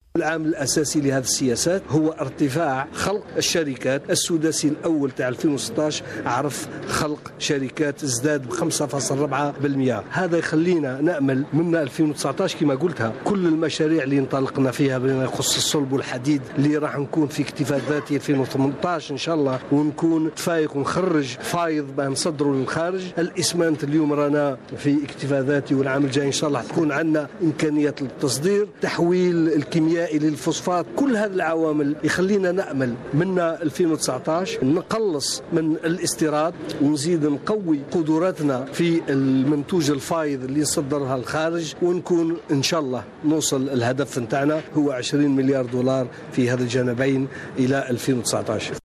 العامل الأساسي لهذه السياسات هو ارتفاع خلق الشركات. السداسي الأول تاع 2016 عرف خلق شركات ازداد ب 5.4%. هذا يخلينا نأمل من 2019 كما قلتها كل المشاريع اللي انطلقنا فيها بما يخص الصلب والحديد اللي راح نكون في اكتفاء ذاتي 2018 إن شاء الله، ونكون تفايق ونخرج فايض نصدره للخارج. الإسمنت اليوم رانا في اكتفاء ذاتي، والعام الجاي إن شاء الله تكون عندنا إمكانية للتصدير. تحويل الكيميائي للفوسفات، كل هذه العوامل يخلينا نأمل من 2019 نقلص من الاستيراد ونزيد نقوي قدراتنا في المنتوج الفايض اللي نصدرها الخارج، ونكون إن شاء الله نوصل الهدف نتاعنا هو 20 مليار دولار في هذا الجانبين إلى 2019.